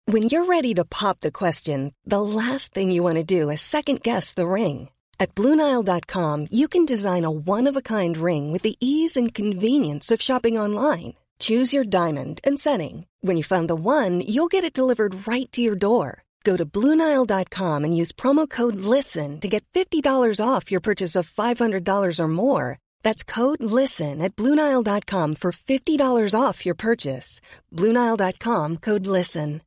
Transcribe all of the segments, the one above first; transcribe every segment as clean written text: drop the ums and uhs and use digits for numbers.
When you're ready to pop the question, the last thing you want to do is second-guess the ring. At BlueNile.com, you can design a one-of-a-kind ring with the ease and convenience of shopping online. Choose your diamond and setting. When you find the one, you'll get it delivered right to your door. Go to BlueNile.com and use promo code LISTEN to get $50 off your purchase of $500 or more. That's code LISTEN at BlueNile.com for $50 off your purchase. BlueNile.com, code LISTEN.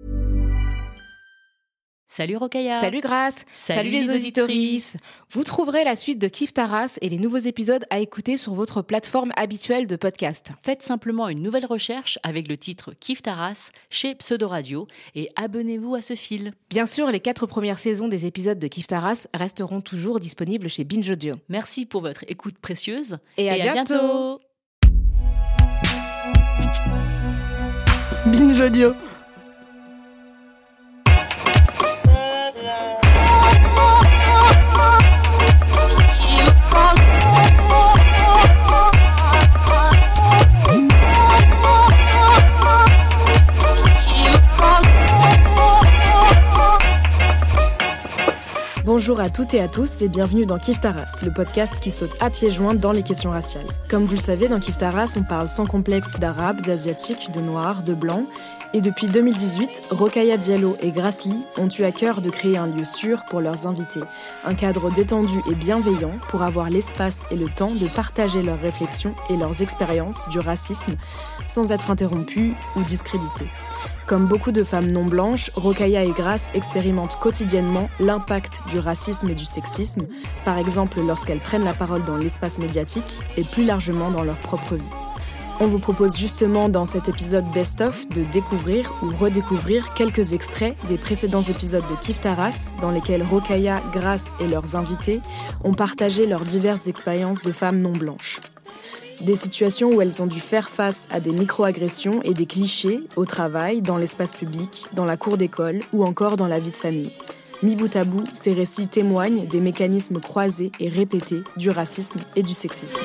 Salut Rokhaya. Salut Grace. Salut les auditorices. Vous trouverez la suite de Kif Taras et les nouveaux épisodes à écouter sur votre plateforme habituelle de podcast. Faites simplement une nouvelle recherche avec le titre Kif Taras chez Pseudo Radio et abonnez-vous à ce fil. Bien sûr, les 4 premières saisons des épisodes de Kif Taras resteront toujours disponibles chez Binge Audio. Merci pour votre écoute précieuse et à bientôt. Binge Audio. Bonjour à toutes et à tous et bienvenue dans Kif Taras, le podcast qui saute à pieds joints dans les questions raciales. Comme vous le savez, dans Kif Taras, on parle sans complexe d'arabes, d'asiatiques, de noirs, de blancs. Et depuis 2018, Rokhaya Diallo et Grace Lee ont eu à cœur de créer un lieu sûr pour leurs invités. Un cadre détendu et bienveillant pour avoir l'espace et le temps de partager leurs réflexions et leurs expériences du racisme sans être interrompus ou discrédités. Comme beaucoup de femmes non blanches, Rokhaya et Grace expérimentent quotidiennement l'impact du racisme et du sexisme, par exemple lorsqu'elles prennent la parole dans l'espace médiatique et plus largement dans leur propre vie. On vous propose justement dans cet épisode Best of de découvrir ou redécouvrir quelques extraits des précédents épisodes de Kif Taras dans lesquels Rokhaya, Grace et leurs invités ont partagé leurs diverses expériences de femmes non blanches. Des situations où elles ont dû faire face à des micro-agressions et des clichés au travail, dans l'espace public, dans la cour d'école ou encore dans la vie de famille. Mis bout à bout, ces récits témoignent des mécanismes croisés et répétés du racisme et du sexisme.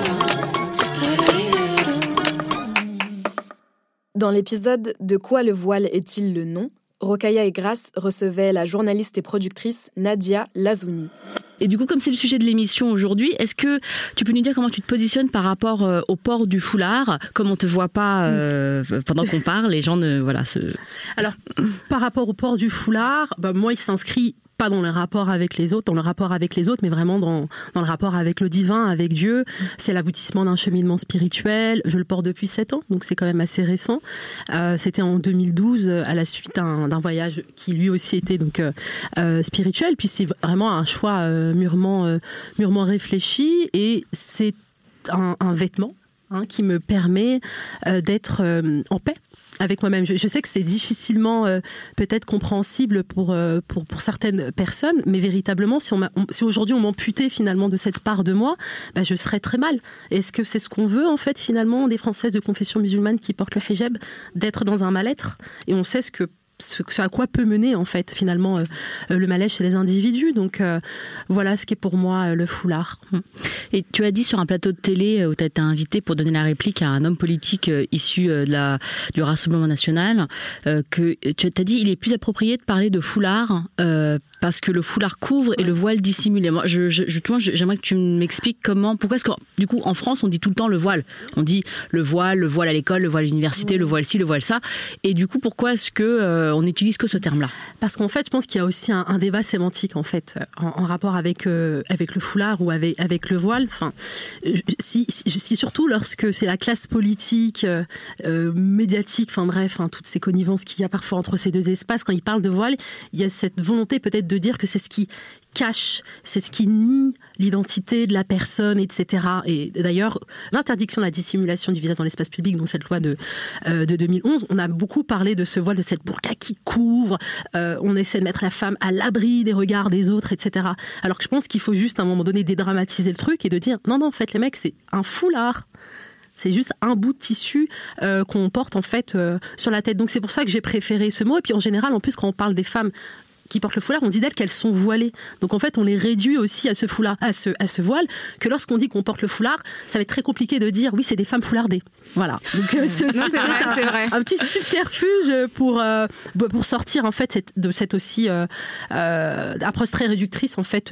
Dans l'épisode « De quoi le voile est-il le nom ?», Rokhaya et Grace recevaient la journaliste et productrice Nadia Lazouni. Et du coup, comme c'est le sujet de l'émission aujourd'hui, est-ce que tu peux nous dire comment tu te positionnes par rapport au port du foulard ? Comme on te voit pas pendant qu'on parle, les gens ne... Voilà, Alors, par rapport au port du foulard, moi, il s'inscrit pas dans le rapport avec les autres, mais vraiment dans le rapport avec le divin, avec Dieu. C'est l'aboutissement d'un cheminement spirituel. Je le porte depuis 7 ans, donc c'est quand même assez récent. C'était en 2012, à la suite d'un voyage qui lui aussi était donc spirituel. Puis c'est vraiment un choix mûrement réfléchi, et c'est un vêtement qui me permet d'être en paix avec moi-même. Je sais que c'est difficilement peut-être compréhensible pour certaines personnes, mais véritablement, si aujourd'hui on m'amputait finalement de cette part de moi, je serais très mal. Est-ce que c'est ce qu'on veut en fait finalement des Françaises de confession musulmane qui portent le hijab, d'être dans un mal-être ? Et on sait ce à quoi peut mener en fait finalement le mal-être chez les individus. Donc voilà ce qui est pour moi le foulard. Et tu as dit sur un plateau de télé où tu as été invité pour donner la réplique à un homme politique issu du Rassemblement national que tu as dit il est plus approprié de parler de foulard parce que le foulard couvre et le voile dissimule. Et moi, j'aimerais que tu m'expliques pourquoi est-ce que du coup en France on dit tout le temps le voile. On dit le voile à l'école, le voile à l'université, le voile ci, le voile ça. Et du coup pourquoi est-ce que on n'utilise que ce terme-là ? Parce qu'en fait, je pense qu'il y a aussi un débat sémantique en fait en rapport avec le foulard ou avec le voile. Enfin, si surtout lorsque c'est la classe politique, médiatique, enfin bref, toutes ces connivences qu'il y a parfois entre ces deux espaces, quand ils parlent de voile, il y a cette volonté peut-être de dire que c'est ce qui cache, c'est ce qui nie l'identité de la personne, etc. Et d'ailleurs, l'interdiction de la dissimulation du visage dans l'espace public, dans cette loi de 2011, on a beaucoup parlé de ce voile, de cette burqa qui couvre, on essaie de mettre la femme à l'abri des regards des autres, etc. Alors que je pense qu'il faut juste à un moment donné dédramatiser le truc et de dire non, en fait, les mecs, c'est un foulard. C'est juste un bout de tissu qu'on porte en fait sur la tête. Donc c'est pour ça que j'ai préféré ce mot. Et puis en général, en plus, quand on parle des femmes qui portent le foulard, on dit d'elles qu'elles sont voilées. Donc en fait, on les réduit aussi à ce foulard, à ce voile, que lorsqu'on dit qu'on porte le foulard, ça va être très compliqué de dire oui, c'est des femmes foulardées. Voilà. Donc c'est vrai. Un petit subterfuge pour sortir en fait de cette aussi approche très réductrice en fait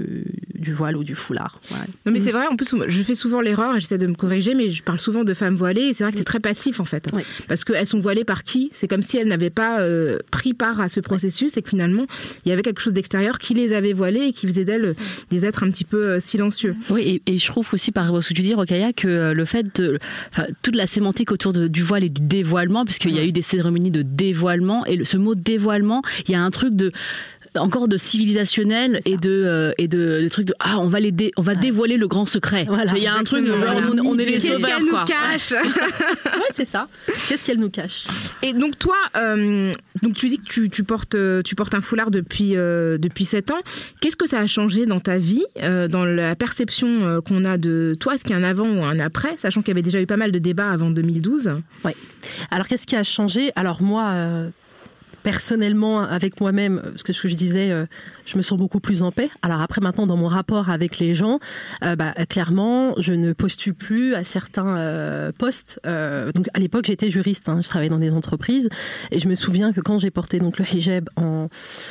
du voile ou du foulard. Ouais. Non mais c'est vrai, en plus je fais souvent l'erreur et j'essaie de me corriger, mais je parle souvent de femmes voilées et c'est vrai que c'est très passif en fait. Oui. Parce qu'elles sont voilées par qui ? C'est comme si elles n'avaient pas pris part à ce processus et que finalement il y avait quelque chose d'extérieur qui les avait voilées et qui faisait d'elles des êtres un petit peu silencieux. Oui, et je trouve aussi par ce que tu dis, Rokhaya, que le fait de toute la sémantique autour du voile et du dévoilement, puisqu'il y a eu des cérémonies de dévoilement, et ce mot dévoilement, il y a un truc encore de civilisationnel et de trucs de on va dévoiler le grand secret. Voilà, il y a un truc genre on est les sauveurs, qu'elle nous cache. Ouais, c'est ça. Qu'est-ce qu'elle nous cache? Et donc toi donc tu dis que tu portes un foulard depuis 7 ans. Qu'est-ce que ça a changé dans ta vie, dans la perception qu'on a de toi? Est-ce qu'il y a un avant ou un après, sachant qu'il y avait déjà eu pas mal de débats avant 2012? Oui. Alors qu'est-ce qui a changé? Alors moi personnellement, avec moi-même, parce que ce que je disais, je me sens beaucoup plus en paix. Alors après, maintenant, dans mon rapport avec les gens, clairement, je ne postule plus à certains postes. Donc à l'époque, j'étais juriste, je travaillais dans des entreprises, et je me souviens que quand j'ai porté donc le hijab en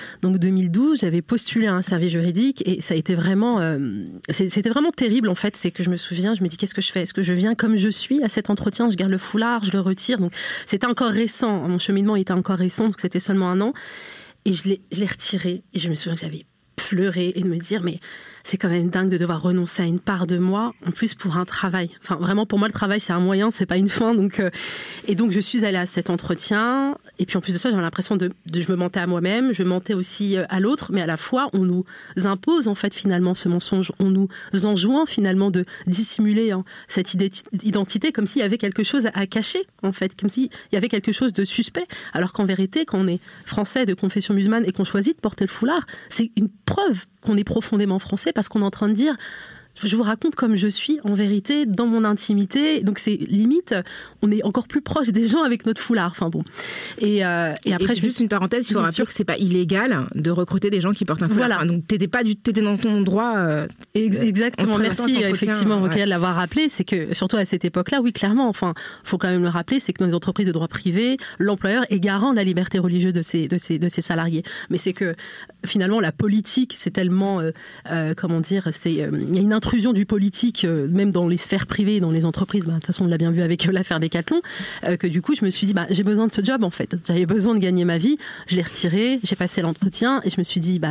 2012, j'avais postulé à un service juridique, et ça a été vraiment, c'était vraiment terrible en fait. C'est que je me souviens, je me dis qu'est-ce que je fais? Est-ce que je viens comme je suis à cet entretien? Je garde le foulard, je le retire. Donc c'était encore récent. Mon cheminement était encore récent, donc c'était seulement un an, et je l'ai retiré, et je me souviens que j'avais pleuré et de me dire mais c'est quand même dingue de devoir renoncer à une part de moi, en plus pour un travail. Enfin, vraiment, pour moi, le travail, c'est un moyen, c'est pas une fin. Donc, et donc, je suis allée à cet entretien. Et puis, en plus de ça, j'avais l'impression je me mentais à moi-même, je mentais aussi à l'autre. Mais à la fois, on nous impose, en fait, finalement, ce mensonge. On nous enjoint, finalement, de dissimuler cette identité comme s'il y avait quelque chose à cacher, en fait. Comme s'il y avait quelque chose de suspect. Alors qu'en vérité, quand on est français de confession musulmane et qu'on choisit de porter le foulard, c'est une preuve qu'on est profondément français, parce qu'on est en train de dire je vous raconte comme je suis en vérité dans mon intimité. Donc c'est limite, on est encore plus proche des gens avec notre foulard. Enfin bon. Et après, juste une parenthèse, il faut rappeler que c'est pas illégal de recruter des gens qui portent un foulard. Voilà. Enfin, donc t'étais dans ton droit. Exactement. Merci effectivement Rokhaya de l'avoir rappelé. C'est que surtout à cette époque-là, oui clairement. Enfin, faut quand même le rappeler, c'est que dans les entreprises de droit privé, l'employeur est garant de la liberté religieuse de ses salariés. Mais c'est que finalement la politique, c'est tellement comment dire, il y a une intrusion du politique, même dans les sphères privées, dans les entreprises, de toute façon on l'a bien vu avec l'affaire Decathlon, que du coup je me suis dit j'ai besoin de ce job en fait, j'avais besoin de gagner ma vie, je l'ai retiré, j'ai passé l'entretien et je me suis dit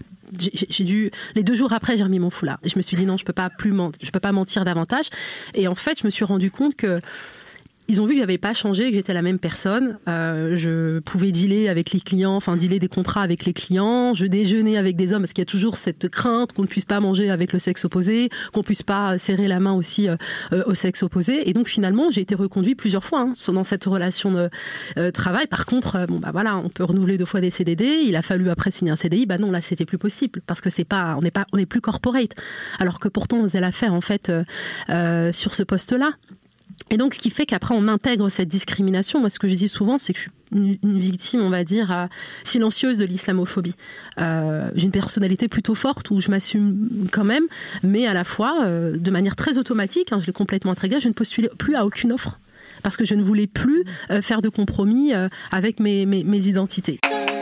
les 2 jours après j'ai remis mon foulard et je me suis dit non, je peux pas mentir davantage. Et en fait je me suis rendu compte que ils ont vu que j'avais pas changé, que j'étais la même personne. Je pouvais dealer avec les clients, enfin dealer des contrats avec les clients. Je déjeunais avec des hommes parce qu'il y a toujours cette crainte qu'on ne puisse pas manger avec le sexe opposé, qu'on puisse pas serrer la main aussi au sexe opposé. Et donc finalement, j'ai été reconduite plusieurs fois dans cette relation de travail. Par contre, on peut renouveler 2 fois des CDD. Il a fallu après signer un CDI. Non, là, c'était plus possible parce que on n'est plus corporate. Alors que pourtant, on faisait l'affaire en fait sur ce poste-là. Et donc, ce qui fait qu'après, on intègre cette discrimination. Moi, ce que je dis souvent, c'est que je suis une victime, on va dire, silencieuse de l'islamophobie. J'ai une personnalité plutôt forte où je m'assume quand même, mais à la fois, de manière très automatique, je l'ai complètement intégrée, je ne postulais plus à aucune offre parce que je ne voulais plus faire de compromis avec mes identités.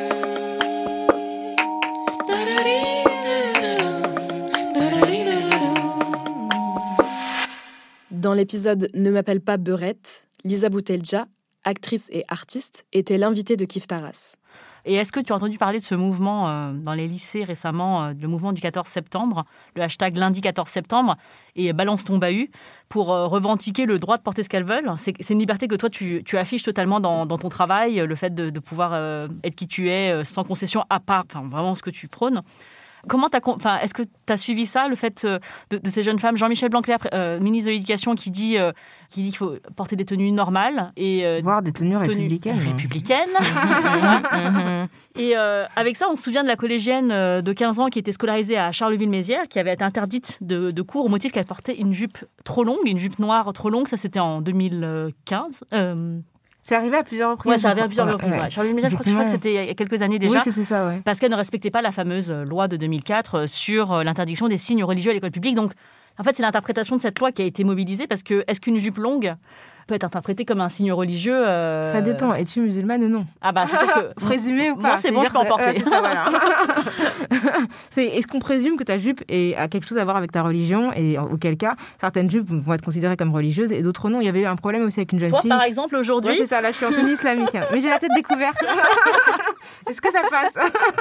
Dans l'épisode Ne m'appelle pas Beurette, Lisa Boutelja, actrice et artiste, était l'invitée de Kif Taras. Et est-ce que tu as entendu parler de ce mouvement dans les lycées récemment, le mouvement du 14 septembre, le hashtag lundi 14 septembre, et balance ton bahut, pour revendiquer le droit de porter ce qu'elles veulent? C'est une liberté que toi, tu affiches totalement dans ton travail, le fait de pouvoir être qui tu es, sans concession, à part vraiment ce que tu prônes. Est-ce que tu as suivi ça, le fait de ces jeunes femmes? Jean-Michel Blanquer, ministre de l'Éducation, qui dit qu'il faut porter des tenues normales. Voire des tenues républicaines. Et avec ça, on se souvient de la collégienne de 15 ans qui était scolarisée à Charleville-Mézières, qui avait été interdite de cours au motif qu'elle portait une jupe trop longue, une jupe noire trop longue. Ça, c'était en 2015. C'est arrivé à plusieurs reprises. Ouais, c'est arrivé à plusieurs reprises. Ouais. Charlie Michel, je crois que c'était il y a quelques années déjà. Oui, c'était ça, ouais. Parce qu'elle ne respectait pas la fameuse loi de 2004 sur l'interdiction des signes religieux à l'école publique. Donc, en fait, c'est l'interprétation de cette loi qui a été mobilisée parce que est-ce qu'une jupe longue peut être interprétée comme un signe religieux Ça dépend. Es-tu musulmane ou non? Ah bah, c'est sûr que... Présumé ou pas? Moi, c'est bon, je peux en porter. C'est ça, voilà. Est-ce qu'on présume que ta jupe a quelque chose à voir avec ta religion, et auquel cas, certaines jupes vont être considérées comme religieuses et d'autres non. Il y avait eu un problème aussi avec une jeune fille. Toi, par exemple, aujourd'hui... Ouais, c'est ça, là, je suis en tenue islamique. Mais j'ai la tête découverte. Est-ce que ça passe?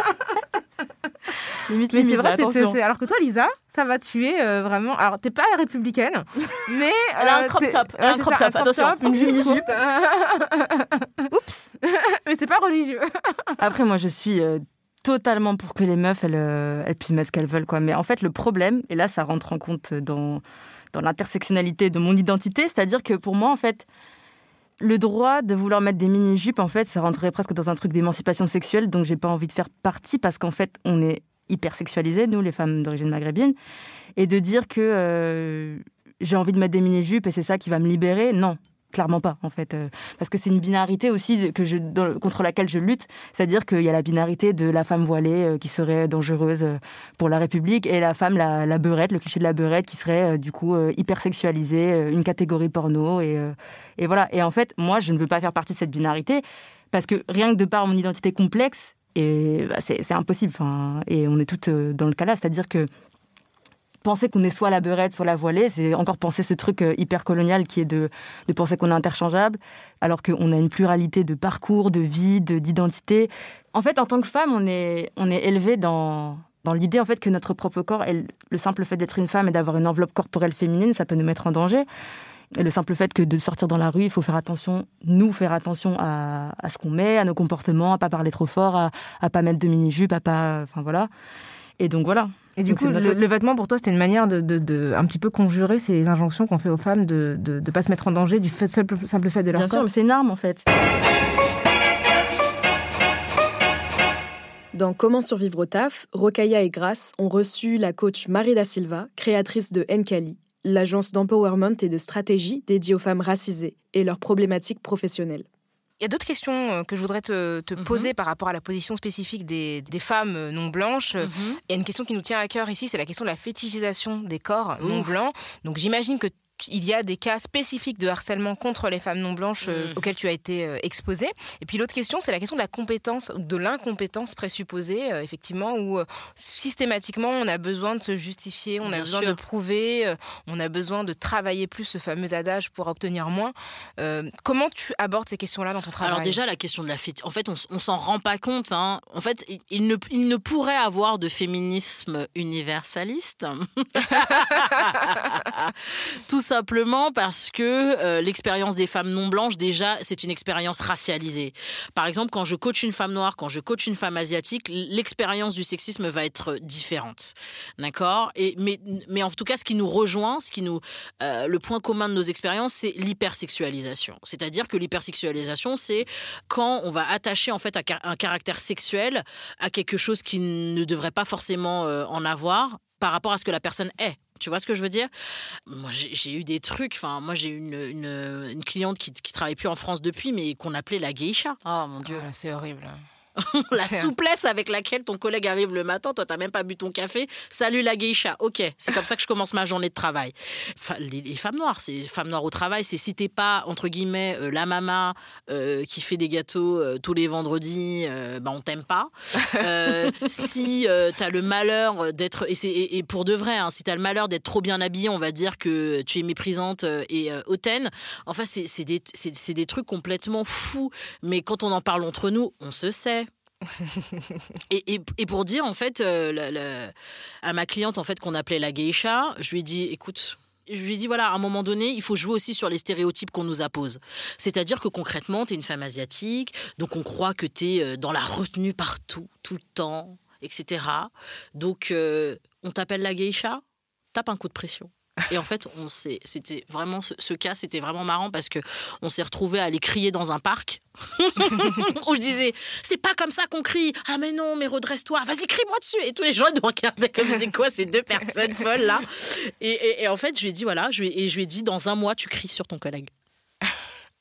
Mais c'est vrai que alors que toi, Lisa, ça va tuer vraiment. Alors, t'es pas républicaine, mais elle a un crop top. Un crop top, attention. Une mini-jupe. Oups. Mais c'est pas religieux. Après, moi, je suis totalement pour que les meufs, elles puissent mettre ce qu'elles veulent, quoi. Mais en fait, le problème, et là, ça rentre en compte dans l'intersectionnalité de mon identité, c'est-à-dire que pour moi, en fait, le droit de vouloir mettre des mini-jupes, en fait, ça rentrerait presque dans un truc d'émancipation sexuelle, donc j'ai pas envie de faire partie, parce qu'en fait, on est hyper sexualisées, nous, les femmes d'origine maghrébine, et de dire que j'ai envie de mettre des mini-jupes et c'est ça qui va me libérer, non, clairement pas, en fait. Parce que c'est une binarité aussi contre laquelle je lutte, c'est-à-dire qu'il y a la binarité de la femme voilée qui serait dangereuse pour la République, et la femme, la beurette, le cliché de la beurette, qui serait du coup hyper sexualisée, une catégorie porno, et voilà. Et en fait, moi, je ne veux pas faire partie de cette binarité, parce que rien que de par mon identité complexe, et bah, c'est impossible. Et on est toutes dans le cas là, c'est-à-dire que penser qu'on est soit la beurette, soit la voilée, c'est encore penser ce truc hyper colonial qui est de penser qu'on est interchangeable, alors qu'on a une pluralité de parcours, de vie, d'identité. En fait, en tant que femme, on est élevé dans l'idée en fait que notre propre corps, le simple fait d'être une femme et d'avoir une enveloppe corporelle féminine, ça peut nous mettre en danger. Et le simple fait que de sortir dans la rue, il faut faire attention à ce qu'on met, à nos comportements, à pas parler trop fort, à pas mettre de mini-jupe, à pas... Enfin, voilà. Et donc, voilà. Et du coup, le vêtement, pour toi, c'était une manière de un petit peu conjurer ces injonctions qu'on fait aux femmes de pas se mettre en danger du simple fait de leur corps. Bien sûr, mais c'est une arme, en fait. Dans Comment survivre au taf, Rokhaya et Grace ont reçu la coach Marie Da Silva, créatrice de Nkali, l'agence d'empowerment et de stratégie dédiée aux femmes racisées et leurs problématiques professionnelles. Il y a d'autres questions que je voudrais te poser par rapport à la position spécifique des femmes non blanches. Il y a une question qui nous tient à cœur ici, c'est la question de la fétichisation des corps non blancs. Donc j'imagine que il y a des cas spécifiques de harcèlement contre les femmes non blanches auxquels tu as été exposée. Et puis l'autre question, c'est la question de la compétence ou de l'incompétence présupposée, effectivement, où systématiquement on a besoin de se justifier, on a besoin de prouver, on a besoin de travailler plus, ce fameux adage pour obtenir moins. Comment tu abordes ces questions-là dans ton travail? Alors déjà, la question de la en fait, on s'en rend pas compte. Hein. En fait, il ne pourrait avoir de féminisme universaliste. Tout simplement parce que l'expérience des femmes non blanches, déjà, c'est une expérience racialisée. Par exemple, quand je coach une femme noire, quand je coach une femme asiatique, l'expérience du sexisme va être différente. D'accord ? Mais en tout cas, ce qui nous rejoint, le point commun de nos expériences, c'est l'hypersexualisation. C'est-à-dire que l'hypersexualisation, c'est quand on va attacher en fait un caractère sexuel à quelque chose qui ne devrait pas forcément en avoir par rapport à ce que la personne est. Tu vois ce que je veux dire ? Moi, j'ai eu des trucs. Enfin, moi, j'ai eu une cliente qui travaille plus en France depuis, mais qu'on appelait la geisha. Oh mon Dieu, c'est horrible. La souplesse avec laquelle ton collègue arrive le matin, toi, t'as même pas bu ton café. Salut la geisha. Ok, c'est comme ça que je commence ma journée de travail. Enfin, les femmes noires, c'est femmes noires au travail. C'est si t'es pas entre guillemets la mama qui fait des gâteaux tous les vendredis, on t'aime pas. Si t'as le malheur d'être et pour de vrai, hein, si t'as le malheur d'être trop bien habillée, on va dire que tu es méprisante et hautaine. Enfin, c'est des trucs complètement fous. Mais quand on en parle entre nous, on se sait. et pour dire en fait à ma cliente en fait qu'on appelait la geisha, je lui ai dit écoute, voilà, à un moment donné, il faut jouer aussi sur les stéréotypes qu'on nous appose. C'est-à-dire que concrètement, t'es une femme asiatique, donc on croit que t'es dans la retenue partout, tout le temps, etc. Donc on t'appelle la geisha, tape un coup de pression. Et en fait, c'était vraiment ce cas, c'était vraiment marrant parce que on s'est retrouvés à aller crier dans un parc où je disais c'est pas comme ça qu'on crie. Ah mais non, mais redresse-toi, vas-y crie-moi dessus. Et tous les gens nous regardaient comme c'est quoi ces deux personnes folles là. Et en fait, je lui ai dit voilà, je lui ai dit dans un mois tu cries sur ton collègue.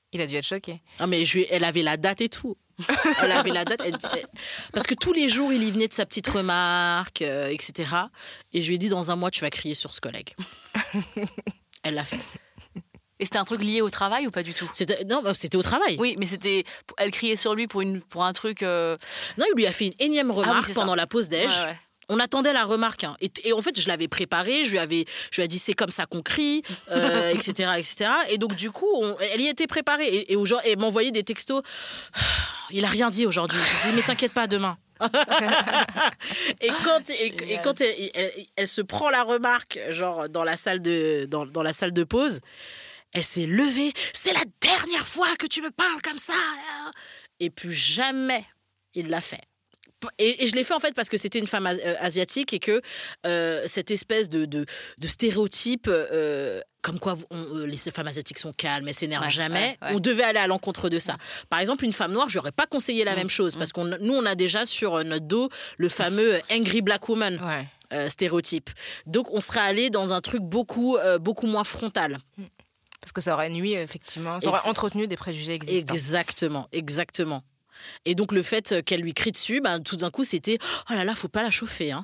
Il a dû être choqué. Ah, mais elle avait la date et tout. Elle avait la date. Parce que tous les jours, il y venait de sa petite remarque, etc. Et je lui ai dit, dans un mois, tu vas crier sur ce collègue. Elle l'a fait. Et c'était un truc lié au travail ou pas du tout ? Non, c'était au travail. Oui, mais elle criait sur lui pour un truc... Non, il lui a fait une énième remarque pendant la pause déj. Ouais. On attendait la remarque. Hein. Et en fait, je l'avais préparée. Je lui ai dit, c'est comme ça qu'on crie, etc., etc. Et donc, du coup, elle y était préparée. Et elle m'envoyait des textos. Il a rien dit aujourd'hui. Je dis, mais t'inquiète pas, demain. Et quand elle se prend la remarque, genre dans la salle de pause, elle s'est levée. C'est la dernière fois que tu me parles comme ça. Et plus jamais il l'a fait. Et je l'ai fait en fait parce que c'était une femme asiatique et que cette espèce de stéréotype comme quoi les femmes asiatiques sont calmes, elles s'énervent jamais, on devait aller à l'encontre de ça. Par exemple, une femme noire, je n'aurais pas conseillé la même chose parce nous on a déjà sur notre dos le fameux angry black woman stéréotype. Donc on serait allé dans un truc beaucoup moins frontal. Parce que ça aurait nuit, effectivement, ça aurait entretenu des préjugés existants. Exactement. Et donc le fait qu'elle lui crie dessus, tout d'un coup c'était « Oh là là, faut pas la chauffer hein. »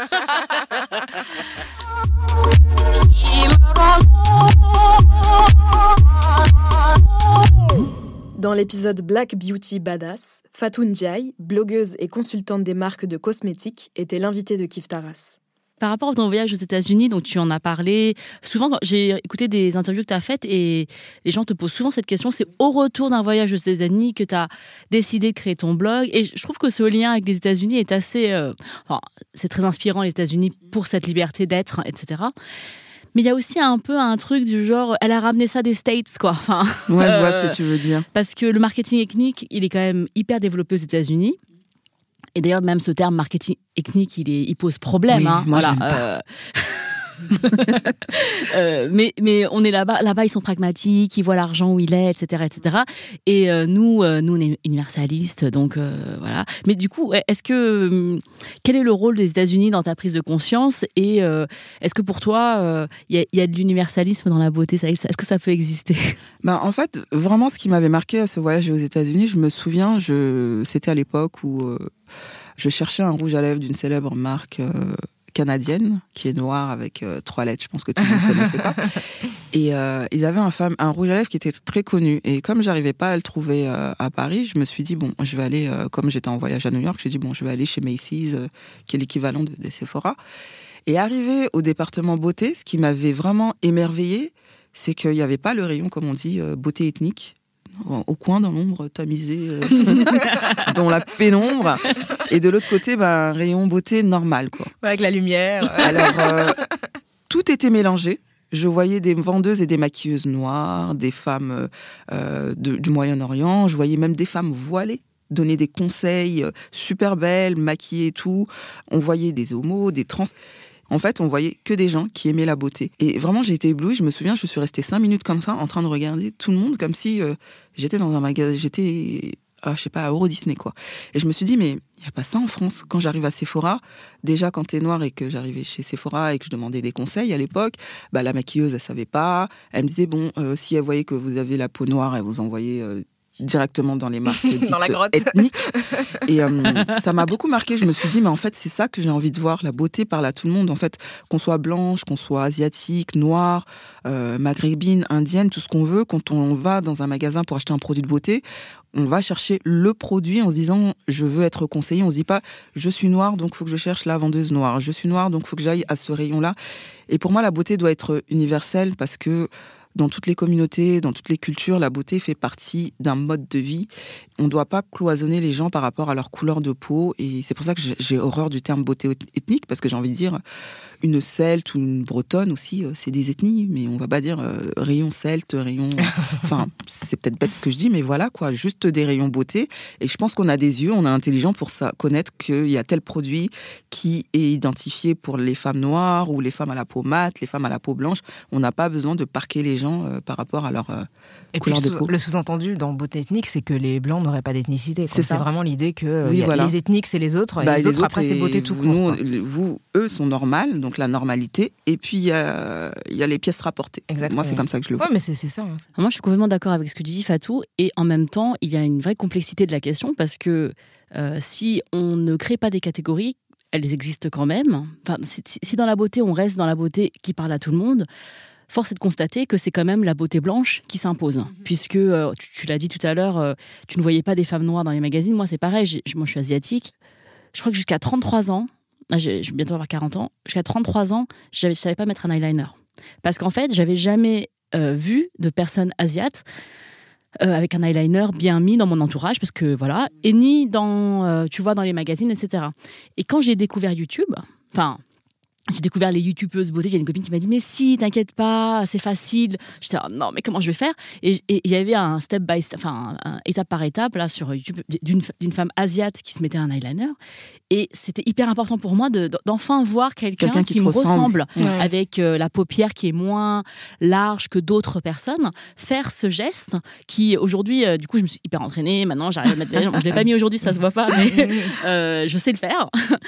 Dans l'épisode Black Beauty Badass, Fatou Ndiaye, blogueuse et consultante des marques de cosmétiques, était l'invitée de Kif Taras. Par rapport à ton voyage aux États-Unis, donc tu en as parlé souvent. J'ai écouté des interviews que tu as faites et les gens te posent souvent cette question. C'est au retour d'un voyage aux États-Unis que tu as décidé de créer ton blog. Et je trouve que ce lien avec les États-Unis est assez... c'est très inspirant, les États-Unis, pour cette liberté d'être, etc. Mais il y a aussi un peu un truc du genre, elle a ramené ça des States, quoi. Enfin, ouais, je vois ce que tu veux dire. Parce que le marketing ethnique, il est quand même hyper développé aux États-Unis. Et d'ailleurs, même ce terme marketing ethnique, il pose problème. Oui, hein. Moi, voilà. Mais on est là-bas, ils sont pragmatiques, ils voient l'argent où il est, etc., etc. Et nous, on est universalistes, donc voilà. Mais du coup, quel est le rôle des États-Unis dans ta prise de conscience ? Et est-ce que pour toi, il y a de l'universalisme dans la beauté ? Est-ce que ça peut exister ? En fait, vraiment, ce qui m'avait marqué à ce voyage aux États-Unis, je me souviens, c'était à l'époque où je cherchais un rouge à lèvres d'une célèbre marque canadienne, qui est noire avec 3 lettres, je pense que tout le monde connaissait pas. Et ils avaient un rouge à lèvres qui était très connu. Et comme j'arrivais pas à le trouver à Paris, je me suis dit, bon, je vais aller, comme j'étais en voyage à New York, j'ai dit, bon, je vais aller chez Macy's, qui est l'équivalent des Sephora. Et arrivé au département beauté, ce qui m'avait vraiment émerveillée, c'est qu'il n'y avait pas le rayon, comme on dit, beauté ethnique, au coin, dans l'ombre, tamisé, dans la pénombre. Et de l'autre côté, un rayon beauté normal, quoi. Ouais, avec la lumière. Alors, tout était mélangé. Je voyais des vendeuses et des maquilleuses noires, des femmes du Moyen-Orient. Je voyais même des femmes voilées donner des conseils super belles, maquillées et tout. On voyait des homos, des trans... En fait, on voyait que des gens qui aimaient la beauté. Et vraiment, j'ai été éblouie. Je me souviens, je suis restée 5 minutes comme ça, en train de regarder tout le monde, comme si j'étais dans un magasin, à Euro Disney, quoi. Et je me suis dit, mais il n'y a pas ça en France. Quand j'arrive à Sephora, déjà, quand t'es noire et que j'arrivais chez Sephora et que je demandais des conseils à l'époque, la maquilleuse, elle savait pas. Elle me disait, si elle voyait que vous avez la peau noire, elle vous envoyait... directement dans les marques dites dans la grotte. Ethniques. Et ça m'a beaucoup marqué. Je me suis dit, mais en fait, c'est ça que j'ai envie de voir. La beauté parle à tout le monde. En fait, qu'on soit blanche, qu'on soit asiatique, noire, maghrébine, indienne, tout ce qu'on veut. Quand on va dans un magasin pour acheter un produit de beauté, on va chercher le produit en se disant, je veux être conseillé. On se dit pas, je suis noire, donc il faut que je cherche la vendeuse noire. Je suis noire, donc il faut que j'aille à ce rayon-là. Et pour moi, la beauté doit être universelle parce que dans toutes les communautés, dans toutes les cultures, la beauté fait partie d'un mode de vie. On ne doit pas cloisonner les gens par rapport à leur couleur de peau. Et c'est pour ça que j'ai horreur du terme beauté ethnique, parce que j'ai envie de dire une celte ou une bretonne aussi, c'est des ethnies, mais on ne va pas dire rayon celte, rayon... Enfin, c'est peut-être bête ce que je dis, mais voilà, quoi, juste des rayons beauté. Et je pense qu'on a des yeux, on est intelligent pour ça, connaître qu'il y a tel produit qui est identifié pour les femmes noires ou les femmes à la peau mate, les femmes à la peau blanche. On n'a pas besoin de parquer les gens gens par rapport à leur couleur de peau. Le sous-entendu dans beauté ethnique, c'est que les blancs n'auraient pas d'ethnicité. C'est vraiment l'idée que les ethniques, c'est les autres, et les autres, après, c'est beauté tout court. Eux sont normales, donc la normalité, et puis il y a les pièces rapportées. Exactement. Moi, c'est comme ça que je le vois. Ouais, mais c'est ça. Hein. Moi, je suis complètement d'accord avec ce que tu dis, Fatou, et en même temps, il y a une vraie complexité de la question, parce que si on ne crée pas des catégories, elles existent quand même. Enfin, si dans la beauté, on reste dans la beauté qui parle à tout le monde, force est de constater que c'est quand même la beauté blanche qui s'impose. Puisque, tu l'as dit tout à l'heure, tu ne voyais pas des femmes noires dans les magazines. Moi, c'est pareil, moi je suis asiatique. Je crois que jusqu'à 33 ans, je vais bientôt avoir 40 ans, jusqu'à 33 ans, je ne savais pas mettre un eyeliner. Parce qu'en fait, j'avais jamais vu de personnes asiates avec un eyeliner bien mis dans mon entourage, parce que voilà, et ni dans, tu vois, dans les magazines, etc. Et quand j'ai découvert YouTube, j'ai découvert les youtubeuses beauté, il y a une copine qui m'a dit « Mais si, t'inquiète pas, c'est facile ». J'étais « Non, mais comment je vais faire ?» Et il y avait un step by step, étape par étape, là, sur YouTube, d'une femme asiate qui se mettait un eyeliner. Et c'était hyper important pour moi d'enfin voir quelqu'un qui me ressemble, avec la paupière qui est moins large que d'autres personnes, faire ce geste qui, aujourd'hui, du coup, je me suis hyper entraînée. Maintenant, j'arrive à mettre... Je ne l'ai pas mis aujourd'hui, ça se voit pas, mais je sais le faire.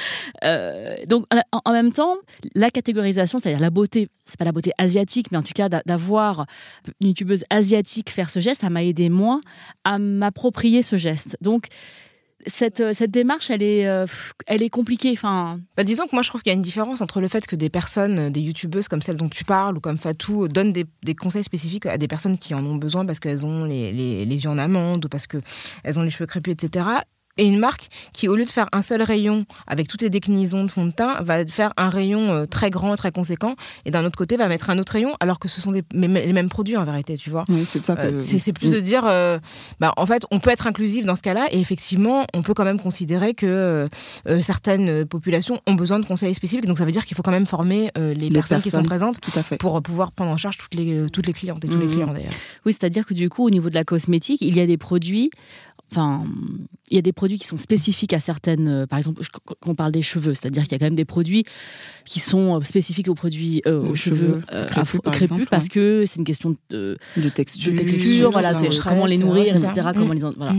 Donc, en même temps, la catégorisation, c'est-à-dire la beauté, c'est pas la beauté asiatique, mais en tout cas d'avoir une youtubeuse asiatique faire ce geste, ça m'a aidé moi à m'approprier ce geste. Donc cette démarche, elle est compliquée. Disons que moi je trouve qu'il y a une différence entre le fait que des personnes, des youtubeuses comme celle dont tu parles ou comme Fatou, donnent des conseils spécifiques à des personnes qui en ont besoin parce qu'elles ont les yeux en amande ou parce qu'elles ont les cheveux crépus, etc. Et une marque qui, au lieu de faire un seul rayon avec toutes les déclinaisons de fond de teint, va faire un rayon très grand, très conséquent, et d'un autre côté va mettre un autre rayon, alors que ce sont les mêmes produits en vérité, tu vois. Oui, c'est ça que... c'est plus de dire, en fait, on peut être inclusif dans ce cas-là, et effectivement, on peut quand même considérer que certaines populations ont besoin de conseils spécifiques, donc ça veut dire qu'il faut quand même former les personnes qui sont présentes pour pouvoir prendre en charge toutes les clientes et tous les clients d'ailleurs. Oui, c'est-à-dire que du coup, au niveau de la cosmétique, il y a des produits... il y a des produits qui sont spécifiques à certaines... par exemple, quand on parle des cheveux, c'est-à-dire qu'il y a quand même des produits qui sont spécifiques aux produits aux cheveux crépus, parce que c'est une question de texture, voilà, c'est comment les nourrir, etc. Comment les... Voilà.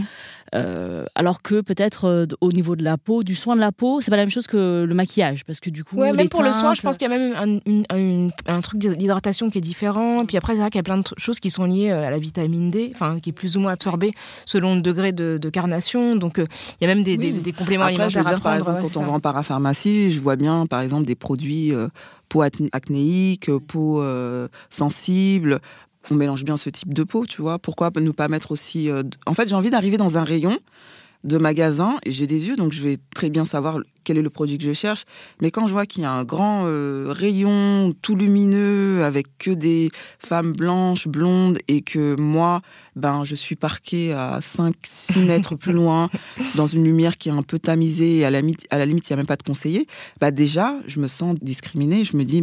Alors que peut-être au niveau de la peau, du soin de la peau, c'est pas la même chose que le maquillage, parce que du coup, même pour le soin, je pense qu'il y a même un truc d'hydratation qui est différent. Et puis après, c'est vrai qu'il y a plein de choses qui sont liées à la vitamine D, qui est plus ou moins absorbée selon le degré de carnation. Donc il y a même des compléments alimentaires à prendre. Par exemple, quand on va en parapharmacie, je vois bien, par exemple, des produits peau acnéique, peau sensible. On mélange bien ce type de peau, tu vois. Pourquoi ne pas mettre aussi... En fait, j'ai envie d'arriver dans un rayon de magasin, et j'ai des yeux, donc je vais très bien savoir quel est le produit que je cherche. Mais quand je vois qu'il y a un grand rayon tout lumineux, avec que des femmes blanches, blondes, et que moi, je suis parquée à 5-6 mètres plus loin, dans une lumière qui est un peu tamisée, et à la limite, il n'y a même pas de conseiller, déjà, je me sens discriminée, je me dis...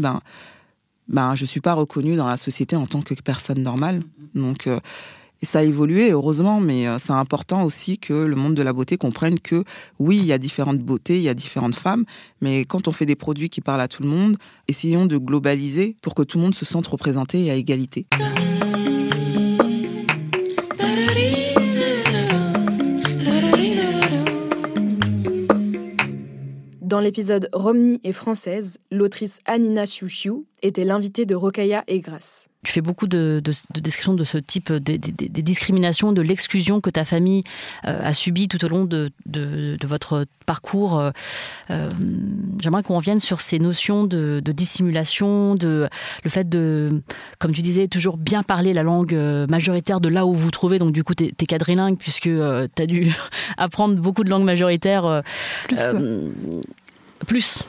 je suis pas reconnue dans la société en tant que personne normale. Donc, ça a évolué, heureusement, mais c'est important aussi que le monde de la beauté comprenne que, oui, il y a différentes beautés, il y a différentes femmes, mais quand on fait des produits qui parlent à tout le monde, essayons de globaliser pour que tout le monde se sente représenté et à égalité. Dans l'épisode Romni est française, l'autrice Anina Chouchiou était l'invitée de Rokhaya Egras. Tu fais beaucoup de descriptions de ce type, des discriminations, de l'exclusion que ta famille a subie tout au long de votre parcours. J'aimerais qu'on revienne sur ces notions de dissimulation, le fait de, comme tu disais, toujours bien parler la langue majoritaire de là où vous vous trouvez. Donc du coup, t'es quadrilingue puisque t'as dû apprendre beaucoup de langues majoritaires. Plus.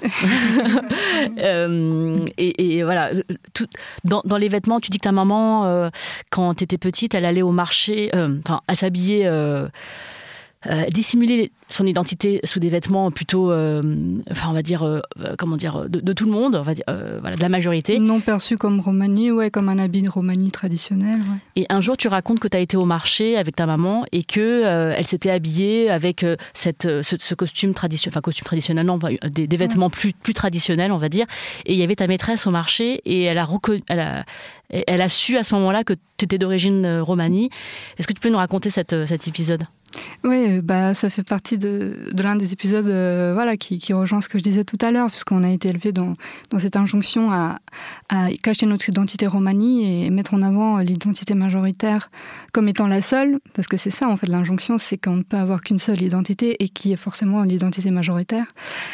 Et voilà. Dans les vêtements, tu dis que ta maman, quand t'étais petite, elle allait au marché, elle s'habillait dissimuler son identité sous des vêtements plutôt, enfin on va dire, de tout le monde, on va dire, voilà, de la majorité. Non perçu comme Romani, ouais, comme un habit de Romani traditionnel. Ouais. Et un jour, tu racontes que tu as été au marché avec ta maman et que elle s'était habillée avec ce costume traditionnel, enfin costume traditionnel, non, des vêtements plus traditionnels, on va dire. Et il y avait ta maîtresse au marché et elle a su à ce moment-là que tu étais d'origine Romani. Est-ce que tu peux nous raconter cet épisode ? Oui, ça fait partie de l'un des épisodes qui rejoint ce que je disais tout à l'heure, puisqu'on a été élevé dans cette injonction à cacher notre identité Romani et mettre en avant l'identité majoritaire comme étant la seule, parce que c'est ça en fait l'injonction, c'est qu'on ne peut avoir qu'une seule identité et qui est forcément l'identité majoritaire.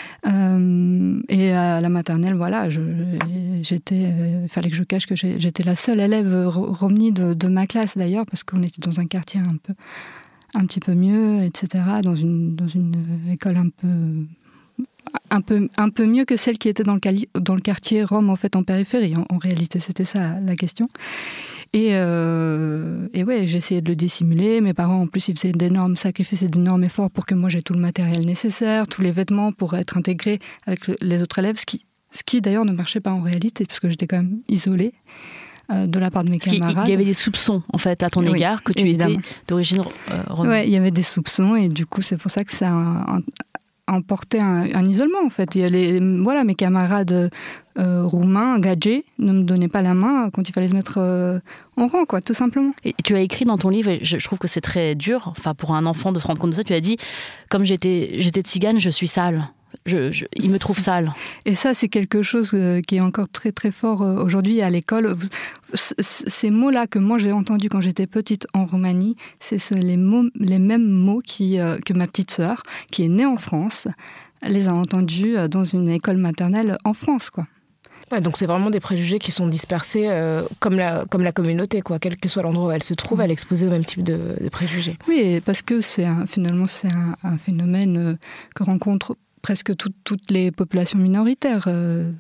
Et à la maternelle, voilà, il fallait que je cache que j'étais la seule élève Romani de ma classe d'ailleurs, parce qu'on était dans un quartier un petit peu mieux, etc., dans une école un peu mieux que celle qui était dans le quartier Rome, en fait, en périphérie. En réalité, c'était ça la question. Et ouais, j'essayais de le dissimuler. Mes parents, en plus, ils faisaient d'énormes sacrifices et d'énormes efforts pour que moi, j'ai tout le matériel nécessaire, tous les vêtements pour être intégrée avec les autres élèves, ce qui d'ailleurs ne marchait pas en réalité, puisque j'étais quand même isolée. De la part de mes camarades. Il y avait des soupçons, en fait, à ton égard, que tu étais d'origine romaine. Oui, il y avait des soupçons, et du coup, c'est pour ça que ça a emporté un isolement, en fait. Mes camarades roumains, gadgets, ne me donnaient pas la main quand il fallait se mettre en rang, quoi, tout simplement. Et tu as écrit dans ton livre, et je trouve que c'est très dur, enfin, pour un enfant de se rendre compte de ça, tu as dit, comme j'étais tzigane, je suis sale. Il me trouve sale. Et ça, c'est quelque chose qui est encore très très fort aujourd'hui à l'école. Ces mots-là que moi j'ai entendus quand j'étais petite en Roumanie, c'est les mêmes mots que ma petite sœur, qui est née en France, les a entendus dans une école maternelle en France, quoi. Ouais, donc c'est vraiment des préjugés qui sont dispersés comme la communauté, quoi. Quel que soit l'endroit où elle se trouve, elle est exposée au même type de préjugés. Oui, parce que finalement c'est un phénomène que rencontrent presque toutes les populations minoritaires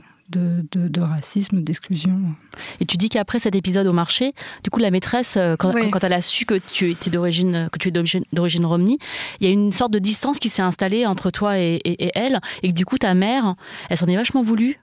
de racisme, d'exclusion. Et tu dis qu'après cet épisode au marché, du coup la maîtresse, quand elle a su que tu es d'origine Romani, il y a une sorte de distance qui s'est installée entre toi et elle, et que du coup ta mère, elle s'en est vachement voulu.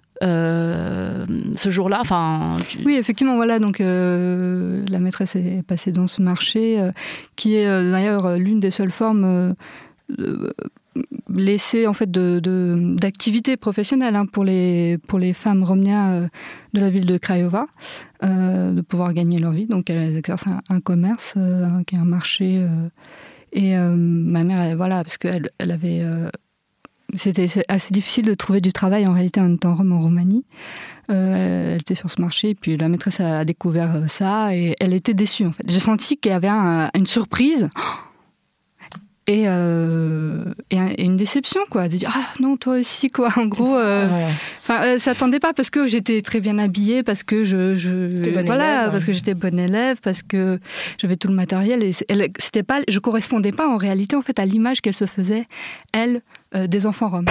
Ce jour-là, Oui, effectivement, voilà. Donc la maîtresse est passée dans ce marché, qui est d'ailleurs l'une des seules formes laissées en fait d'activité professionnelle pour les femmes romaniennes de la ville de Craiova, de pouvoir gagner leur vie. Donc elles exercent un commerce qui est un marché. Et ma mère, parce qu'elle avait c'était assez difficile de trouver du travail en réalité en étant en Roumanie. Elle était sur ce marché, puis la maîtresse a découvert ça et elle était déçue en fait. J'ai senti qu'il y avait une surprise et une déception, quoi, de dire ah non, toi aussi, quoi. En gros, elle s'attendait pas parce que j'étais très bien habillée, parce que parce que j'étais bonne élève, parce que j'avais tout le matériel et je correspondais pas en réalité en fait à l'image qu'elle se faisait elle des enfants roms.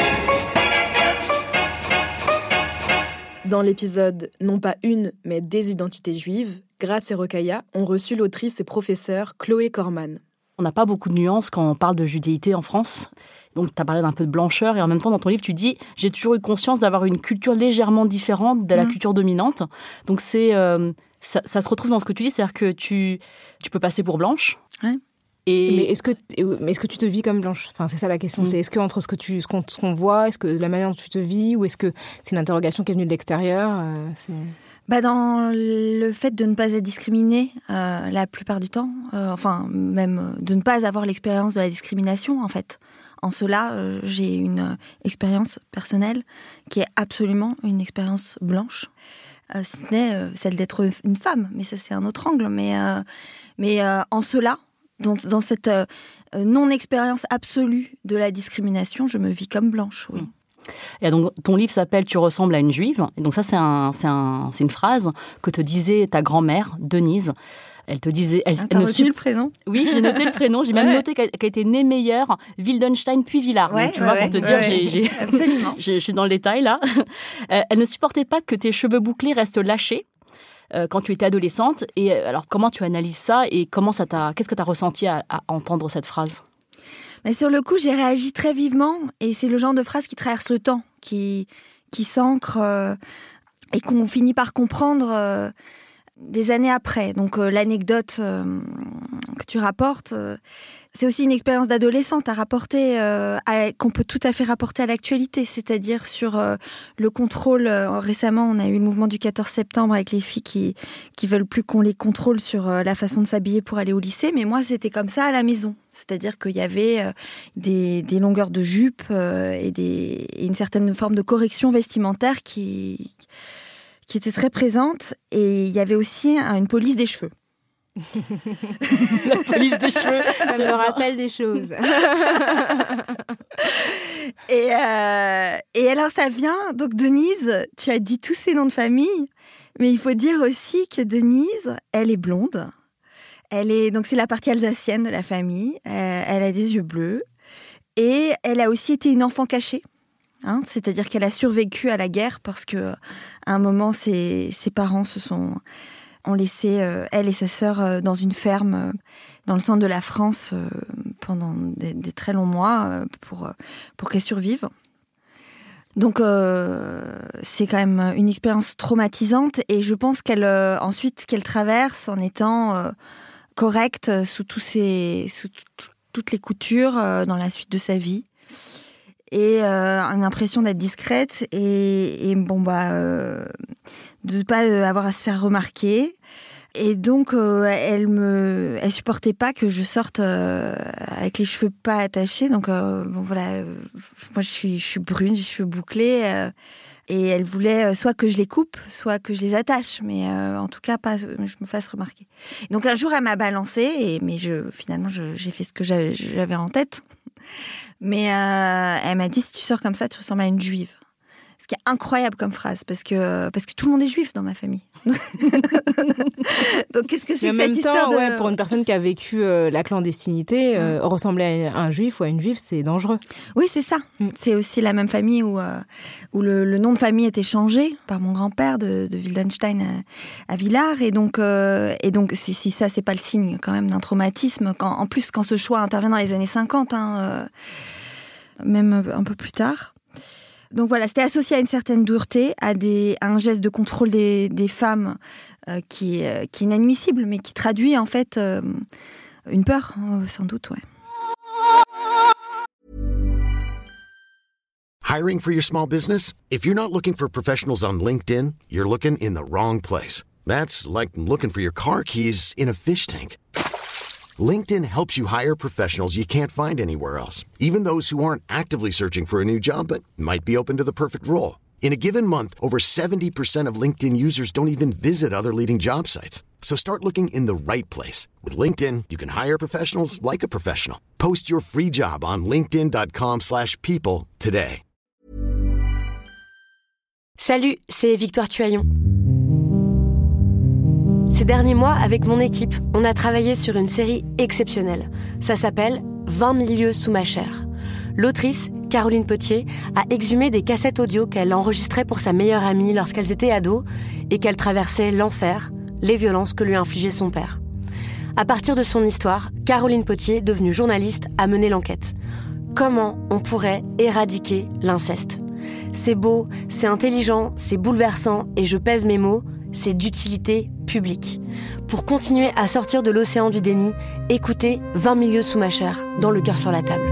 Dans l'épisode non pas une mais des identités juives, Grace et Rokhaya ont reçu l'autrice et professeure Chloé Corman. On n'a pas beaucoup de nuances quand on parle de judéité en France. Donc, tu as parlé d'un peu de blancheur et en même temps, dans ton livre, tu dis « J'ai toujours eu conscience d'avoir une culture légèrement différente de la culture dominante. » Donc, ça se retrouve dans ce que tu dis, c'est-à-dire que tu peux passer pour blanche. Ouais. Mais est-ce que tu te vis comme blanche ? Enfin, c'est ça la question. C'est est-ce que entre ce qu'on voit, est-ce que la manière dont tu te vis, ou est-ce que c'est une interrogation qui est venue de l'extérieur ? Dans le fait de ne pas être discriminée la plupart du temps, même de ne pas avoir l'expérience de la discrimination, en fait. En cela, j'ai une expérience personnelle qui est absolument une expérience blanche. Si ce n'est celle d'être une femme, mais ça c'est un autre angle. Mais en cela, dans cette non-expérience absolue de la discrimination, je me vis comme blanche, oui. Et donc, ton livre s'appelle « Tu ressembles à une juive ». Et donc ça, c'est une phrase que te disait ta grand-mère, Denise. Elle te disait... T'as noté le prénom ? Oui, j'ai noté le prénom. J'ai même noté qu'elle était née Meyer, Wildenstein, puis Villard. Donc, tu vois, pour te dire, absolument. Je suis dans le détail, là. Elle ne supportait pas que tes cheveux bouclés restent lâchés quand tu étais adolescente. Et alors, comment tu analyses ça et qu'est-ce que tu as ressenti à entendre cette phrase ? Mais sur le coup, j'ai réagi très vivement et c'est le genre de phrase qui traverse le temps, qui s'ancre et qu'on finit par comprendre des années après. Donc l'anecdote que tu rapportes, c'est aussi une expérience d'adolescente à rapporter, qu'on peut tout à fait rapporter à l'actualité, c'est-à-dire sur le contrôle. Récemment, on a eu le mouvement du 14 septembre avec les filles qui veulent plus qu'on les contrôle sur la façon de s'habiller pour aller au lycée, mais moi c'était comme ça à la maison. C'est-à-dire qu'il y avait des longueurs de jupe et une certaine forme de correction vestimentaire qui était très présente, et il y avait aussi une police des cheveux. La police des cheveux, ça me rappelle des choses. Et alors ça vient, donc Denise, tu as dit tous ces noms de famille, mais il faut dire aussi que Denise, elle est blonde. Donc c'est la partie alsacienne de la famille. Elle a des yeux bleus et elle a aussi été une enfant cachée. C'est-à-dire qu'elle a survécu à la guerre parce que à un moment ses parents ont laissé elle et sa sœur dans une ferme dans le centre de la France pendant des très longs mois pour qu'elle survive. Donc c'est quand même une expérience traumatisante et je pense ensuite qu'elle traverse en étant correcte sous toutes les coutures dans la suite de sa vie. Et une impression d'être discrète et de ne pas avoir à se faire remarquer. Et donc, elle supportait pas que je sorte avec les cheveux pas attachés. Donc, voilà, moi je suis brune, j'ai les cheveux bouclés. Et elle voulait soit que je les coupe, soit que je les attache. Mais en tout cas, pas que je me fasse remarquer. Donc, un jour, elle m'a balancée. Mais finalement, j'ai fait ce que j'avais en tête. Mais elle m'a dit, si tu sors comme ça, tu ressembles à une juive. Ce qui est incroyable comme phrase, parce que tout le monde est juif dans ma famille. Donc qu'est-ce que c'est que cette histoire pour une personne qui a vécu la clandestinité, ressembler à un juif ou à une juive, c'est dangereux. Oui, c'est ça. C'est aussi la même famille où le nom de famille était changé par mon grand-père de Wildenstein à Villars. Et donc si ça, c'est pas le signe quand même d'un traumatisme. En plus, quand ce choix intervient dans les années 50, même un peu plus tard. Donc voilà, c'était associé à une certaine dureté, à un geste de contrôle des femmes qui est inadmissible, mais qui traduit en fait une peur, sans doute, ouais. Hiring for your small business? If you're not looking for professionals on LinkedIn, you're looking in the wrong place. That's like looking for your car keys in a fish tank. LinkedIn helps you hire professionals you can't find anywhere else, even those who aren't actively searching for a new job but might be open to the perfect role. In a given month, over 70% of LinkedIn users don't even visit other leading job sites. So start looking in the right place. With LinkedIn, you can hire professionals like a professional. Post your free job on linkedin.com/people today. Salut, c'est Victoire Tuaillon. Ces derniers mois, avec mon équipe, on a travaillé sur une série exceptionnelle. Ça s'appelle 20 000 lieues sous ma chair. L'autrice, Caroline Potier, a exhumé des cassettes audio qu'elle enregistrait pour sa meilleure amie lorsqu'elles étaient ados et qu'elle traversait l'enfer, les violences que lui infligeait son père. À partir de son histoire, Caroline Potier, devenue journaliste, a mené l'enquête. Comment on pourrait éradiquer l'inceste ? C'est beau, c'est intelligent, c'est bouleversant et je pèse mes mots, c'est d'utilité publique. Pour continuer à sortir de l'océan du déni, écoutez 20 000 lieues sous ma chair, dans Le cœur sur la table.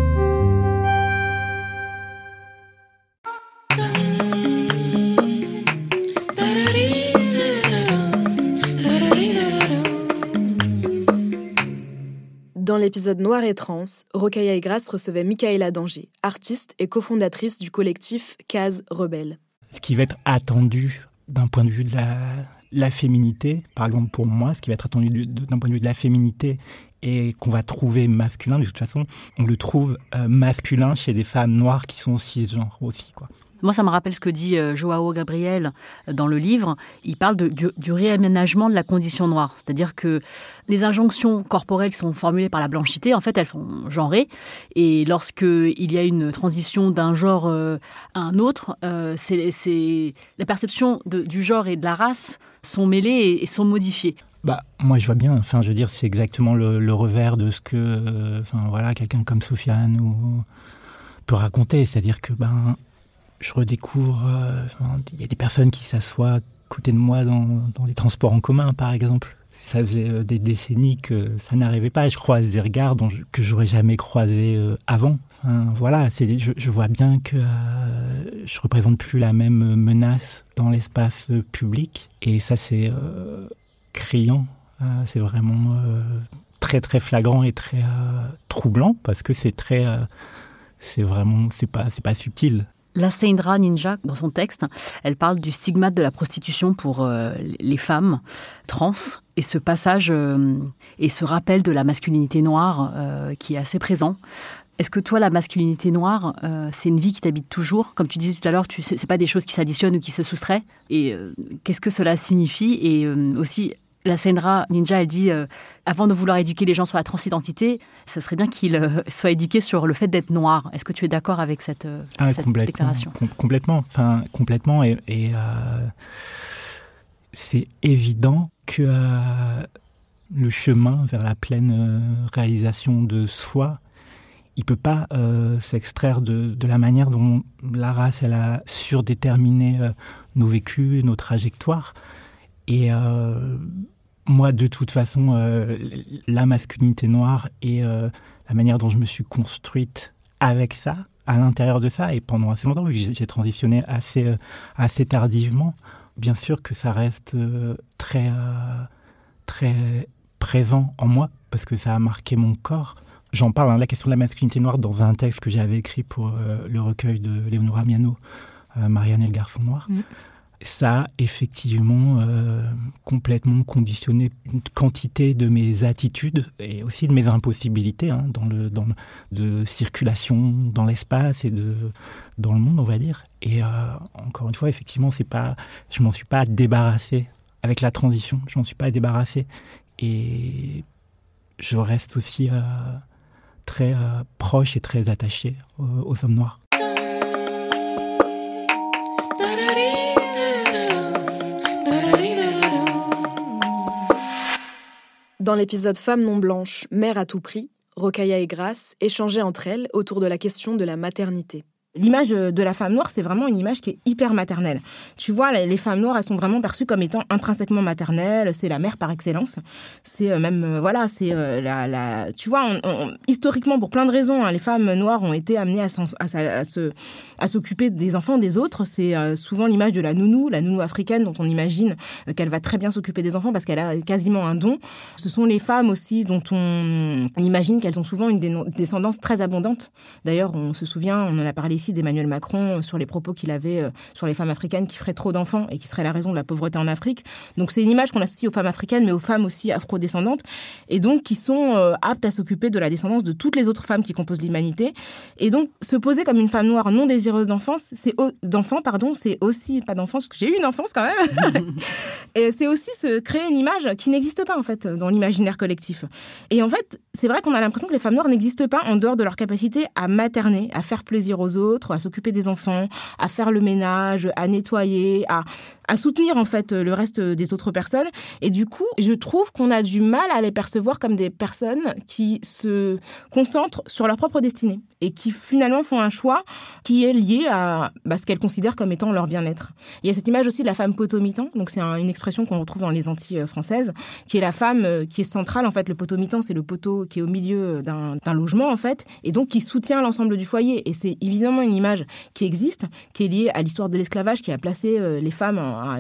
Dans l'épisode Noir et Trans, Rokhaya Igras recevait Michaela Danger, artiste et cofondatrice du collectif Case Rebelle. Ce qui va être attendu d'un point de vue de la féminité, par exemple pour moi, ce qui va être attendu d'un point de vue de la féminité et qu'on va trouver masculin, de toute façon, on le trouve masculin chez des femmes noires qui sont cisgenres aussi, quoi. Moi, ça me rappelle ce que dit Joao Gabriel dans le livre. Il parle du réaménagement de la condition noire. C'est-à-dire que les injonctions corporelles qui sont formulées par la blanchité, en fait, elles sont genrées. Et lorsqu'il y a une transition d'un genre à un autre, c'est la perception du genre et de la race sont mêlées et sont modifiées. Moi, je vois bien. Enfin, je veux dire, c'est exactement le revers de ce que, quelqu'un comme Sofiane peut raconter. C'est-à-dire que, je redécouvre. Il y a des personnes qui s'assoient à côté de moi dans les transports en commun, par exemple. Ça faisait des décennies que ça n'arrivait pas. Je croise des regards que j'aurais jamais croisés avant. Je vois bien que je représente plus la même menace dans l'espace public. Et ça, c'est criant. C'est vraiment très, très flagrant et très troublant parce que c'est pas subtil. La Sandra Ninja, dans son texte, elle parle du stigmate de la prostitution pour les femmes trans et ce passage et ce rappel de la masculinité noire qui est assez présent. Est-ce que toi, la masculinité noire, c'est une vie qui t'habite toujours ? Comme tu disais tout à l'heure, c'est pas des choses qui s'additionnent ou qui se soustraient. Et qu'est-ce que cela signifie ? Et aussi, la Sandra Ninja, elle dit, avant de vouloir éduquer les gens sur la transidentité, ça serait bien qu'ils soient éduqués sur le fait d'être noir. Est-ce que tu es d'accord avec cette déclaration ? Complètement. Et c'est évident que le chemin vers la pleine réalisation de soi, il peut pas s'extraire de la manière dont la race elle a surdéterminé nos vécus, nos trajectoires. Et moi, de toute façon, la masculinité noire et la manière dont je me suis construite avec ça, à l'intérieur de ça, et pendant assez longtemps, j'ai transitionné assez tardivement. Bien sûr que ça reste très, très présent en moi, parce que ça a marqué mon corps. J'en parle, la question de la masculinité noire, dans un texte que j'avais écrit pour le recueil de Léonora Miano, Marianne et le garçon noir. Ça a effectivement complètement conditionné une quantité de mes attitudes et aussi de mes impossibilités de circulation dans l'espace et dans le monde, on va dire. Et encore une fois, effectivement, je m'en suis pas débarrassé avec la transition. Je m'en suis pas débarrassé. Et je reste aussi très proche et très attaché aux hommes noirs. Dans l'épisode Femmes non blanches, mère à tout prix, Rokhaya et Grace échangeaient entre elles autour de la question de la maternité. L'image de la femme noire, c'est vraiment une image qui est hyper maternelle. Tu vois, les femmes noires, elles sont vraiment perçues comme étant intrinsèquement maternelles. C'est la mère par excellence. C'est même, tu vois, historiquement, pour plein de raisons, les femmes noires ont été amenées à s'occuper des enfants des autres. C'est souvent l'image de la nounou africaine, dont on imagine qu'elle va très bien s'occuper des enfants parce qu'elle a quasiment un don. Ce sont les femmes aussi dont on imagine qu'elles ont souvent une descendance très abondante. D'ailleurs, on se souvient, on en a parlé ici d'Emmanuel Macron sur les propos qu'il avait sur les femmes africaines qui feraient trop d'enfants et qui seraient la raison de la pauvreté en Afrique. Donc c'est une image qu'on associe aux femmes africaines, mais aux femmes aussi afrodescendantes, et donc qui sont aptes à s'occuper de la descendance de toutes les autres femmes qui composent l'humanité. Et donc se poser comme une femme noire non désireuse c'est aussi, pas d'enfance, parce que j'ai eu une enfance quand même, et c'est aussi se créer une image qui n'existe pas en fait dans l'imaginaire collectif. Et en fait, c'est vrai qu'on a l'impression que les femmes noires n'existent pas en dehors de leur capacité à materner, à faire plaisir aux autres, à s'occuper des enfants, à faire le ménage, à nettoyer, à soutenir en fait le reste des autres personnes. Et du coup, je trouve qu'on a du mal à les percevoir comme des personnes qui se concentrent sur leur propre destinée et qui finalement font un choix qui est lié à ce qu'elles considèrent comme étant leur bien-être. Il y a cette image aussi de la femme potomitan, donc c'est une expression qu'on retrouve dans les Antilles françaises, qui est la femme qui est centrale. En fait, le potomitan, c'est le poteau qui est au milieu d'un logement en fait, et donc qui soutient l'ensemble du foyer. Et c'est évidemment une image qui existe, qui est liée à l'histoire de l'esclavage, qui a placé les femmes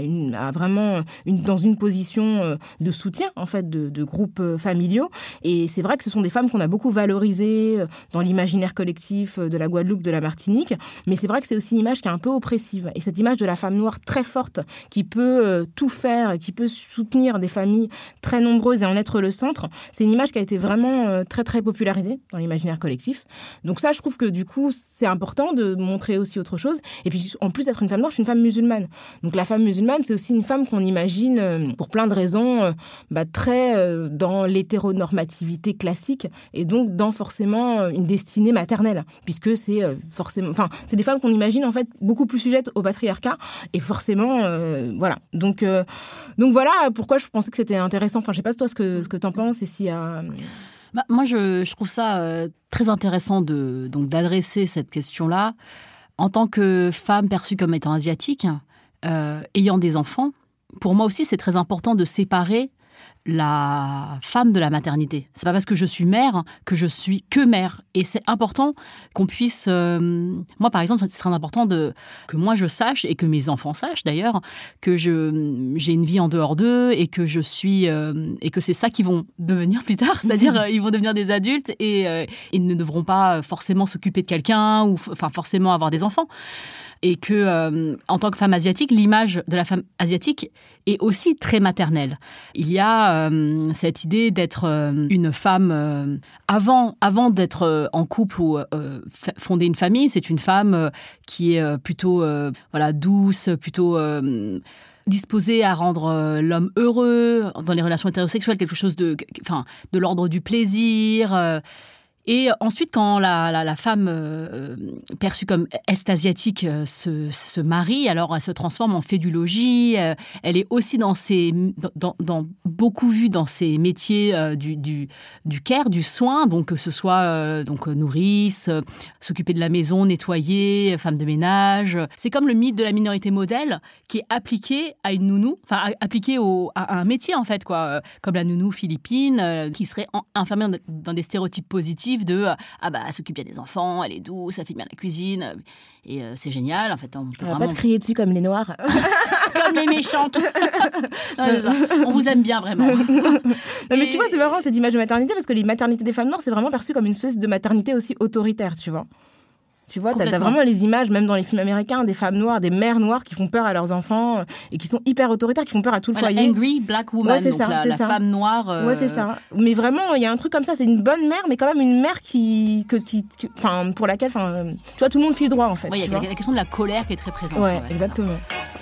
dans une position de soutien en fait de groupes familiaux. Et c'est vrai que ce sont des femmes qu'on a beaucoup valorisées dans l'imaginaire collectif de la Guadeloupe, de la Martinique, mais c'est vrai que c'est aussi une image qui est un peu oppressive. Et cette image de la femme noire très forte, qui peut tout faire, qui peut soutenir des familles très nombreuses et en être le centre, c'est une image qui a été vraiment très très popularisée dans l'imaginaire collectif. Donc ça, je trouve que du coup, c'est important de montrer aussi autre chose. Et puis, en plus d'être une femme noire, je suis une femme musulmane. Donc, la femme musulmane, c'est aussi une femme qu'on imagine, pour plein de raisons, très dans l'hétéronormativité classique et donc dans forcément une destinée maternelle, puisque c'est forcément... Enfin, c'est des femmes qu'on imagine, en fait, beaucoup plus sujettes au patriarcat et forcément, voilà. Donc voilà pourquoi je pensais que c'était intéressant. Enfin, je sais pas toi ce que t'en penses et s'il y a... Moi, je trouve ça très intéressant d'adresser cette question-là en tant que femme perçue comme étant asiatique, ayant des enfants. Pour moi aussi, c'est très important de séparer la femme de la maternité. C'est pas parce que je suis mère que je suis que mère. Et c'est important qu'on puisse... moi, par exemple, c'est très important que moi, je sache, et que mes enfants sachent, d'ailleurs, que j'ai une vie en dehors d'eux et que je suis... et que c'est ça qu'ils vont devenir plus tard. C'est-à-dire, ils vont devenir des adultes et ils ne devront pas forcément s'occuper de quelqu'un ou forcément avoir des enfants. Et que, en tant que femme asiatique, l'image de la femme asiatique est aussi très maternelle. Il y a cette idée d'être une femme avant d'être en couple ou fonder une famille. C'est une femme qui est plutôt douce, plutôt disposée à rendre l'homme heureux dans les relations hétérosexuelles, quelque chose de l'ordre du plaisir. Et ensuite, quand la femme perçue comme est-asiatique se marie, alors elle se transforme en fée du logis. Elle est aussi beaucoup vue dans ces métiers du care, du soin, donc que ce soit nourrice, s'occuper de la maison, nettoyer, femme de ménage. C'est comme le mythe de la minorité modèle qui est appliqué à une nounou, enfin appliqué à un métier en fait, quoi, comme la nounou philippine qui serait enfermée dans des stéréotypes positifs de elle s'occupe bien des enfants, elle est douce, elle fait bien la cuisine et c'est génial en fait. On va pas te crier dessus comme les noirs. Comme les méchantes. On vous aime bien vraiment. Non, mais tu vois, c'est marrant cette image de maternité parce que les maternités des femmes noires, c'est vraiment perçu comme une espèce de maternité aussi autoritaire, tu vois. Tu vois, t'as vraiment les images, même dans les films américains, des femmes noires, des mères noires qui font peur à leurs enfants et qui sont hyper autoritaires, qui font peur à tout le foyer. Angry black woman, c'est ça. Femme noire. Ouais, c'est ça. Mais vraiment, il y a un truc comme ça, c'est une bonne mère, mais quand même une mère pour laquelle, tu vois, tout le monde file droit en fait. Oui, il y a la question de la colère qui est très présente. Ouais, exactement.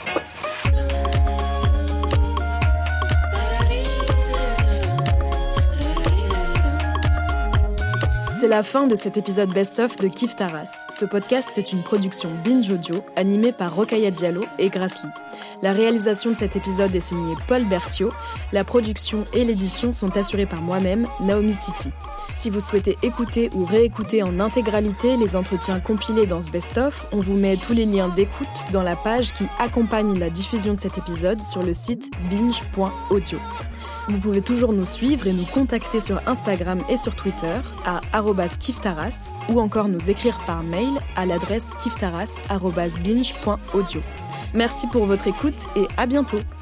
C'est la fin de cet épisode best-of de Kif Taras. Ce podcast est une production Binge Audio, animée par Rokhaya Diallo et Grace Lee. La réalisation de cet épisode est signée Paul Berthiaud. La production et l'édition sont assurées par moi-même, Naomi Titi. Si vous souhaitez écouter ou réécouter en intégralité les entretiens compilés dans ce best-of, on vous met tous les liens d'écoute dans la page qui accompagne la diffusion de cet épisode sur le site binge.audio. Vous pouvez toujours nous suivre et nous contacter sur Instagram et sur Twitter à @kiftaras ou encore nous écrire par mail à l'adresse kiftaras@binge.audio. Merci pour votre écoute et à bientôt.